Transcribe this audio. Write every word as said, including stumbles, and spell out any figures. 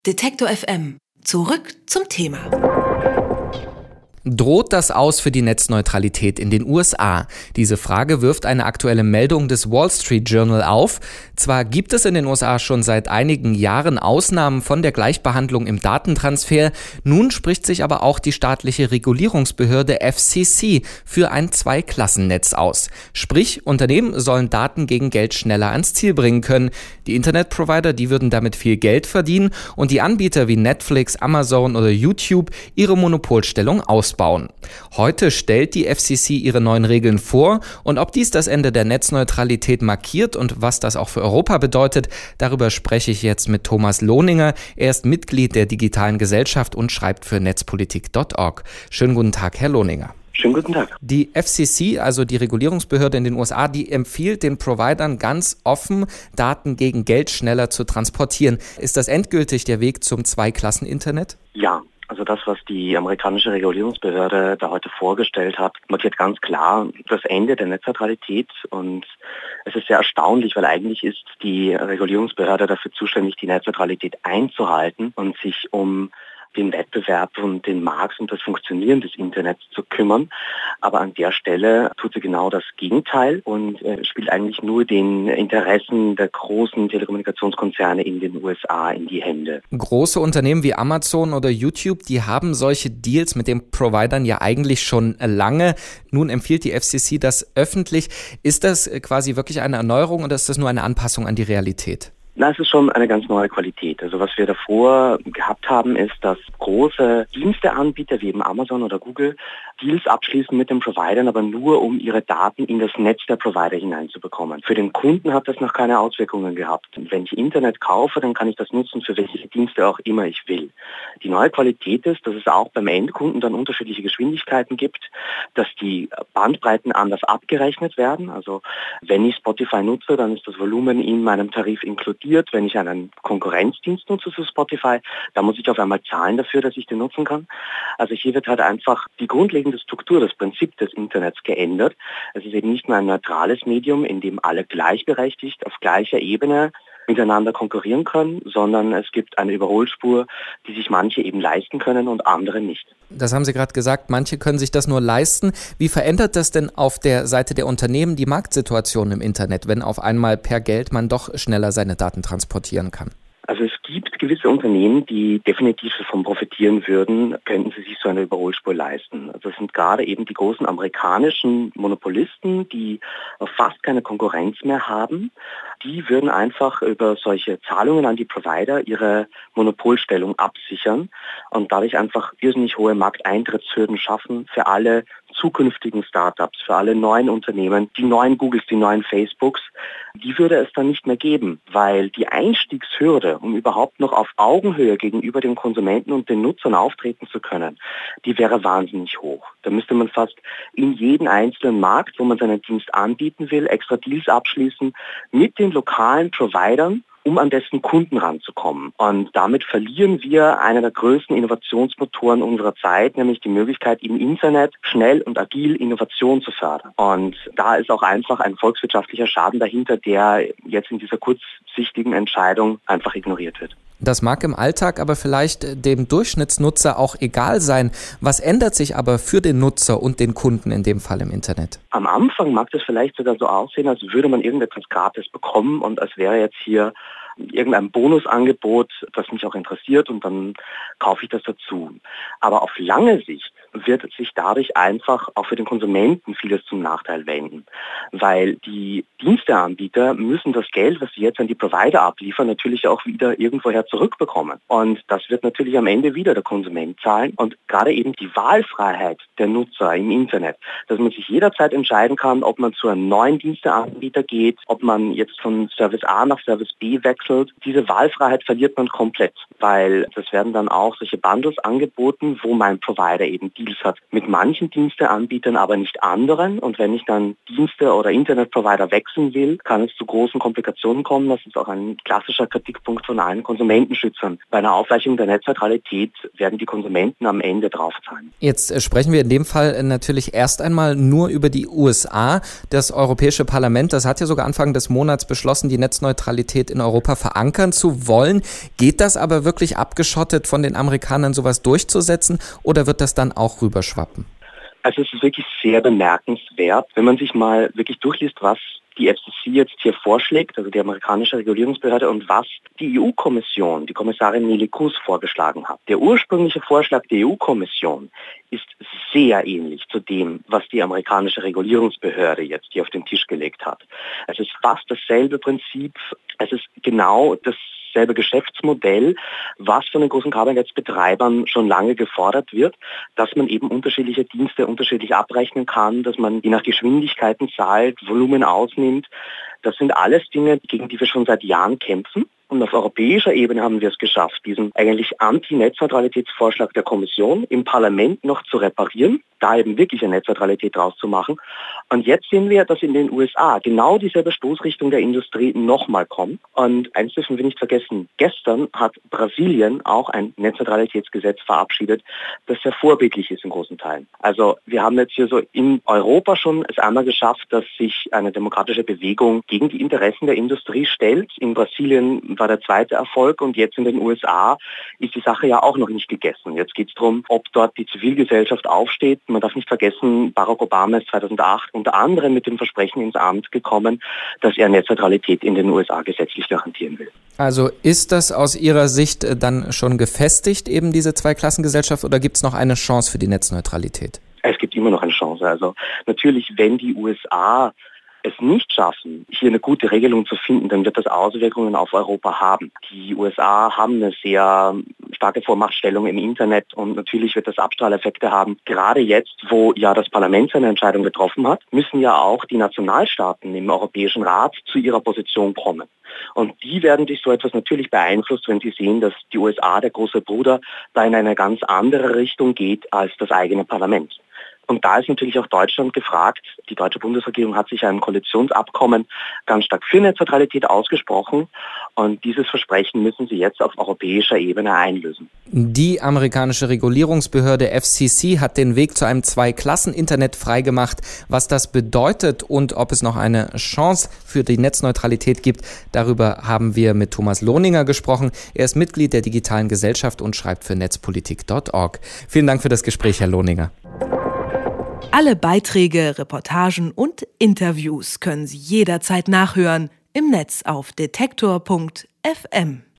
Detektor F M. Zurück zum Thema. Droht das aus für die Netzneutralität in den U S A? Diese Frage wirft eine aktuelle Meldung des Wall Street Journal auf. Zwar gibt es in den U S A schon seit einigen Jahren Ausnahmen von der Gleichbehandlung im Datentransfer, nun spricht sich aber auch die staatliche Regulierungsbehörde F C C für ein Zweiklassennetz aus. Sprich, Unternehmen sollen Daten gegen Geld schneller ans Ziel bringen können. Die Internetprovider, die würden damit viel Geld verdienen und die Anbieter wie Netflix, Amazon oder YouTube ihre Monopolstellung ausbauen. Bauen. Heute stellt die F C C ihre neuen Regeln vor und ob dies das Ende der Netzneutralität markiert und was das auch für Europa bedeutet, darüber spreche ich jetzt mit Thomas Lohninger. Er ist Mitglied der Digitalen Gesellschaft und schreibt für netzpolitik punkt org. Schönen guten Tag, Herr Lohninger. Schönen guten Tag. Die F C C, also die Regulierungsbehörde in den U S A, die empfiehlt den Providern ganz offen, Daten gegen Geld schneller zu transportieren. Ist das endgültig der Weg zum Zweiklassen-Internet? Ja. Also das, was die amerikanische Regulierungsbehörde da heute vorgestellt hat, markiert ganz klar das Ende der Netzneutralität. Und es ist sehr erstaunlich, weil eigentlich ist die Regulierungsbehörde dafür zuständig, die Netzneutralität einzuhalten und sich um den Wettbewerb und den Markt und das Funktionieren des Internets zu kümmern. Aber an der Stelle tut sie genau das Gegenteil und äh, spielt eigentlich nur den Interessen der großen Telekommunikationskonzerne in den U S A in die Hände. Große Unternehmen wie Amazon oder YouTube, die haben solche Deals mit den Providern ja eigentlich schon lange. Nun empfiehlt die F C C das öffentlich. Ist das quasi wirklich eine Erneuerung oder ist das nur eine Anpassung an die Realität? Na, es ist schon eine ganz neue Qualität. Also was wir davor gehabt haben, ist, dass große Diensteanbieter wie eben Amazon oder Google Deals abschließen mit den Providern, aber nur um ihre Daten in das Netz der Provider hineinzubekommen. Für den Kunden hat das noch keine Auswirkungen gehabt. Wenn ich Internet kaufe, dann kann ich das nutzen, für welche Dienste auch immer ich will. Die neue Qualität ist, dass es auch beim Endkunden dann unterschiedliche Geschwindigkeiten gibt, dass die Bandbreiten anders abgerechnet werden. Also wenn ich Spotify nutze, dann ist das Volumen in meinem Tarif inkludiert. Wenn ich einen Konkurrenzdienst nutze zu Spotify, da muss ich auf einmal zahlen dafür, dass ich den nutzen kann. Also hier wird halt einfach die grundlegende Struktur, das Prinzip des Internets geändert. Es ist eben nicht mehr ein neutrales Medium, in dem alle gleichberechtigt auf gleicher Ebene miteinander konkurrieren können, sondern es gibt eine Überholspur, die sich manche eben leisten können und andere nicht. Das haben Sie gerade gesagt, manche können sich das nur leisten. Wie verändert das denn auf der Seite der Unternehmen die Marktsituation im Internet, wenn auf einmal per Geld man doch schneller seine Daten transportieren kann? Also es gibt gewisse Unternehmen, die definitiv davon profitieren würden, könnten sie sich so eine Überholspur leisten. Also es sind gerade eben die großen amerikanischen Monopolisten, die fast keine Konkurrenz mehr haben. Die würden einfach über solche Zahlungen an die Provider ihre Monopolstellung absichern und dadurch einfach irrsinnig hohe Markteintrittshürden schaffen für alle zukünftigen Startups, für alle neuen Unternehmen, die neuen Googles, die neuen Facebooks, die würde es dann nicht mehr geben, weil die Einstiegshürde, um überhaupt noch auf Augenhöhe gegenüber den Konsumenten und den Nutzern auftreten zu können, die wäre wahnsinnig hoch. Da müsste man fast in jeden einzelnen Markt, wo man seinen Dienst anbieten will, extra Deals abschließen mit den lokalen Providern, um an dessen Kunden ranzukommen. Und damit verlieren wir einen der größten Innovationsmotoren unserer Zeit, nämlich die Möglichkeit, im Internet schnell und agil Innovation zu fördern. Und da ist auch einfach ein volkswirtschaftlicher Schaden dahinter, der jetzt in dieser kurzsichtigen Entscheidung einfach ignoriert wird. Das mag im Alltag aber vielleicht dem Durchschnittsnutzer auch egal sein. Was ändert sich aber für den Nutzer und den Kunden in dem Fall im Internet? Am Anfang mag das vielleicht sogar so aussehen, als würde man irgendetwas gratis bekommen und als wäre jetzt hier irgendein Bonusangebot, das mich auch interessiert und dann kaufe ich das dazu. Aber auf lange Sicht wird sich dadurch einfach auch für den Konsumenten vieles zum Nachteil wenden, weil die Diensteanbieter müssen das Geld, was sie jetzt an die Provider abliefern, natürlich auch wieder irgendwoher zurückbekommen. Und das wird natürlich am Ende wieder der Konsument zahlen. Und gerade eben die Wahlfreiheit der Nutzer im Internet, dass man sich jederzeit entscheiden kann, ob man zu einem neuen Diensteanbieter geht, ob man jetzt von Service A nach Service B wechselt. Diese Wahlfreiheit verliert man komplett, weil das werden dann auch solche Bundles angeboten, wo mein Provider eben Deals hat mit manchen Diensteanbietern, aber nicht anderen. Und wenn ich dann Dienste- oder Internetprovider wechseln will, kann es zu großen Komplikationen kommen. Das ist auch ein klassischer Kritikpunkt von allen Konsumentenschützern. Bei einer Aufweichung der Netzneutralität werden die Konsumenten am Ende draufzahlen. Jetzt sprechen wir in dem Fall natürlich erst einmal nur über die U S A. Das Europäische Parlament, das hat ja sogar Anfang des Monats beschlossen, die Netzneutralität in Europa Europa verankern zu wollen. Geht das aber wirklich abgeschottet von den Amerikanern, sowas durchzusetzen, oder wird das dann auch rüberschwappen? Also es ist wirklich sehr bemerkenswert, wenn man sich mal wirklich durchliest, was die F C C jetzt hier vorschlägt, also die amerikanische Regulierungsbehörde, und was die E U-Kommission, die Kommissarin Neelie Kroes, vorgeschlagen hat. Der ursprüngliche Vorschlag der E U-Kommission ist sehr ähnlich zu dem, was die amerikanische Regulierungsbehörde jetzt hier auf den Tisch gelegt hat. Es ist fast dasselbe Prinzip, es ist genau das selbe Geschäftsmodell, was von den großen Kabelnetzbetreibern schon lange gefordert wird, dass man eben unterschiedliche Dienste unterschiedlich abrechnen kann, dass man je nach Geschwindigkeiten zahlt, Volumen ausnimmt. Das sind alles Dinge, gegen die wir schon seit Jahren kämpfen. Und auf europäischer Ebene haben wir es geschafft, diesen eigentlich Anti-Netzneutralitätsvorschlag der Kommission im Parlament noch zu reparieren, da eben wirklich eine Netzneutralität draus zu machen. Und jetzt sehen wir, dass in den U S A genau dieselbe Stoßrichtung der Industrie nochmal kommt. Und eins dürfen wir nicht vergessen, gestern hat Brasilien auch ein Netzneutralitätsgesetz verabschiedet, das sehr vorbildlich ist in großen Teilen. Also wir haben jetzt hier so in Europa schon es einmal geschafft, dass sich eine demokratische Bewegung gegen die Interessen der Industrie stellt. In Brasilien war der zweite Erfolg, und jetzt in den U S A ist die Sache ja auch noch nicht gegessen. Jetzt geht es darum, ob dort die Zivilgesellschaft aufsteht. Man darf nicht vergessen, Barack Obama ist zweitausendacht unter anderem mit dem Versprechen ins Amt gekommen, dass er Netzneutralität in den U S A gesetzlich garantieren will. Also ist das aus Ihrer Sicht dann schon gefestigt, eben diese Zweiklassengesellschaft, oder gibt es noch eine Chance für die Netzneutralität? Es gibt immer noch eine Chance. Also natürlich, wenn die U S A es nicht schaffen, hier eine gute Regelung zu finden, dann wird das Auswirkungen auf Europa haben. Die U S A haben eine sehr starke Vormachtstellung im Internet, und natürlich wird das Abstrahleffekte haben. Gerade jetzt, wo ja das Parlament seine Entscheidung getroffen hat, müssen ja auch die Nationalstaaten im Europäischen Rat zu ihrer Position kommen. Und die werden durch so etwas natürlich beeinflusst, wenn sie sehen, dass die U S A, der große Bruder, da in eine ganz andere Richtung geht als das eigene Parlament. Und da ist natürlich auch Deutschland gefragt. Die deutsche Bundesregierung hat sich einem Koalitionsabkommen ganz stark für Netzneutralität ausgesprochen. Und dieses Versprechen müssen sie jetzt auf europäischer Ebene einlösen. Die amerikanische Regulierungsbehörde F C C hat den Weg zu einem Zwei-Klassen-Internet freigemacht. Was das bedeutet und ob es noch eine Chance für die Netzneutralität gibt, darüber haben wir mit Thomas Lohninger gesprochen. Er ist Mitglied der Digitalen Gesellschaft und schreibt für netzpolitik punkt org. Vielen Dank für das Gespräch, Herr Lohninger. Alle Beiträge, Reportagen und Interviews können Sie jederzeit nachhören im Netz auf detektor punkt f m.